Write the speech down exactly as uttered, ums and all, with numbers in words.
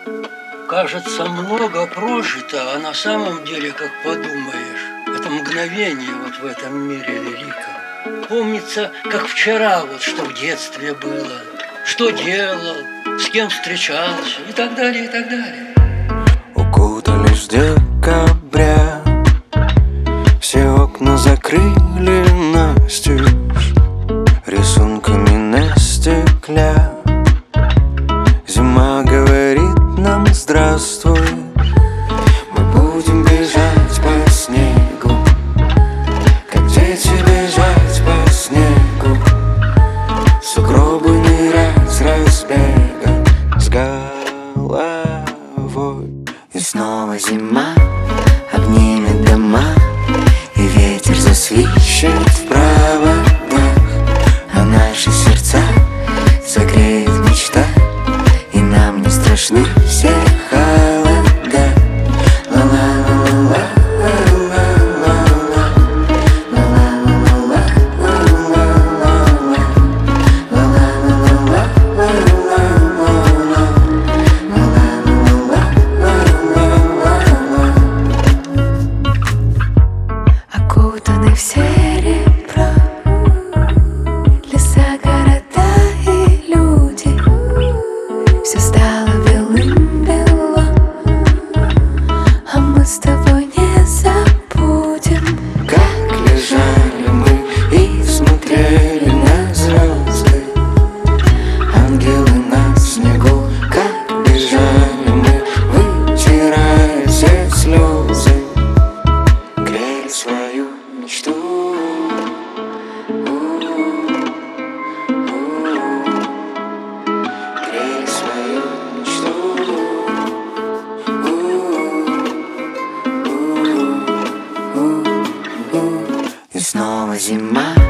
Кажется, много прожито, а на самом деле, как подумаешь, это мгновение вот в этом мире великом. Помнится, как вчера, вот что в детстве было, что делал, с кем встречался и так далее, и так далее. Укутались в декабря, все окна закрыли настежь рисунками на стекле. Зима говорит нам здравствуй. Мы будем бежать по снегу, как дети бежать по снегу, в сугробы нырять с разбега с головой. И снова зима обнимет дома, и ветер засвищет в проводах, а наши сердца согреет мечта, и нам не страшны все холода. Окутаны в серебро леса, города и люди. Все стало белым-бело, а мы с тобой не забудем, как лежали мы и смотрели на звезды, ангелы на снегу, как бежали мы, вытирая все слезы, грели свою мечту. Грели свою мечту. И снова зима